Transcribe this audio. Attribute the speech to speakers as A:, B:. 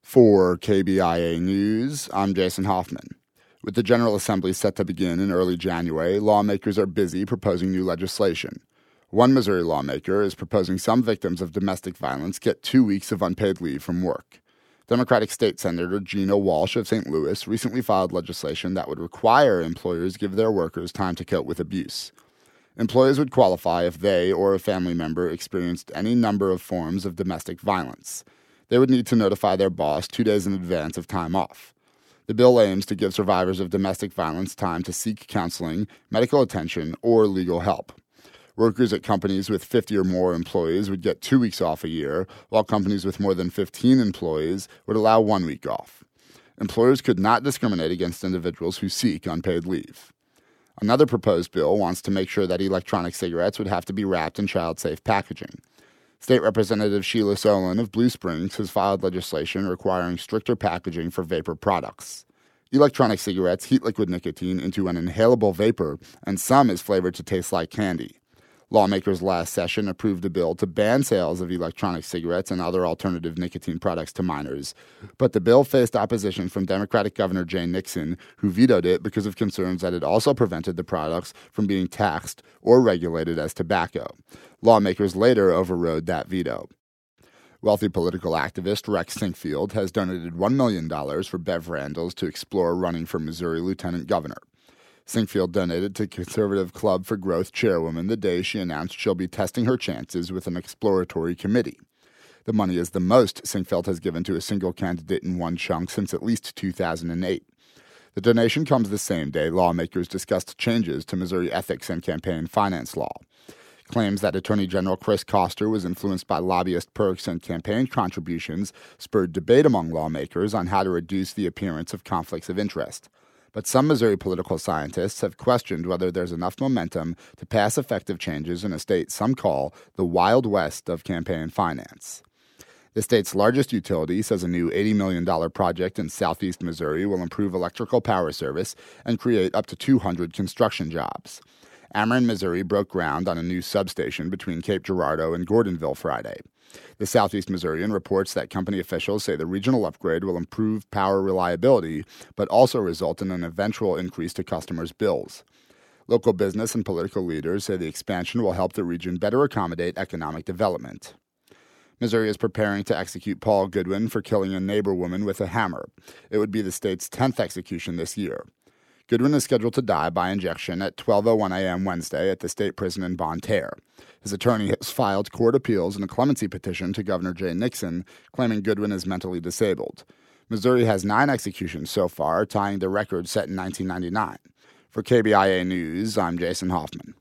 A: For KBIA News, I'm Jason Hoffman. With the General Assembly set to begin in early January, lawmakers are busy proposing new legislation. One Missouri lawmaker is proposing some victims of domestic violence get 2 weeks of unpaid leave from work. Democratic State Senator Gina Walsh of St. Louis recently filed legislation that would require employers give their workers time to cope with abuse. Employees would qualify if they or a family member experienced any number of forms of domestic violence. They would need to notify their boss 2 days in advance of time off. The bill aims to give survivors of domestic violence time to seek counseling, medical attention, or legal help. Workers at companies with 50 or more employees would get 2 weeks off a year, while companies with more than 15 employees would allow 1 week off. Employers could not discriminate against individuals who seek unpaid leave. Another proposed bill wants to make sure that electronic cigarettes would have to be wrapped in child-safe packaging. State Representative Sheila Solon of Blue Springs has filed legislation requiring stricter packaging for vapor products. Electronic cigarettes heat liquid nicotine into an inhalable vapor, and some is flavored to taste like candy. Lawmakers last session approved a bill to ban sales of electronic cigarettes and other alternative nicotine products to minors, but the bill faced opposition from Democratic Governor Jay Nixon, who vetoed it because of concerns that it also prevented the products from being taxed or regulated as tobacco. Lawmakers later overrode that veto. Wealthy political activist Rex Sinkfield has donated $1 million for Bev Randles to explore running for Missouri lieutenant governor. Sinkfield donated to Conservative Club for Growth chairwoman the day she announced she'll be testing her chances with an exploratory committee. The money is the most Sinkfield has given to a single candidate in one chunk since at least 2008. The donation comes the same day lawmakers discussed changes to Missouri ethics and campaign finance law. Claims that Attorney General Chris Koster was influenced by lobbyist perks and campaign contributions spurred debate among lawmakers on how to reduce the appearance of conflicts of interest. But some Missouri political scientists have questioned whether there's enough momentum to pass effective changes in a state some call the Wild West of campaign finance. The state's largest utility says a new $80 million project in southeast Missouri will improve electrical power service and create up to 200 construction jobs. Ameren, Missouri broke ground on a new substation between Cape Girardeau and Gordonville Friday. The Southeast Missourian reports that company officials say the regional upgrade will improve power reliability, but also result in an eventual increase to customers' bills. Local business and political leaders say the expansion will help the region better accommodate economic development. Missouri is preparing to execute Paul Goodwin for killing a neighbor woman with a hammer. It would be the state's 10th execution this year. Goodwin is scheduled to die by injection at 12:01 a.m. Wednesday at the state prison in Bonne Terre. His attorney has filed court appeals and a clemency petition to Governor Jay Nixon, claiming Goodwin is mentally disabled. Missouri has 9 executions so far, tying the record set in 1999. For KBIA News, I'm Jason Hoffman.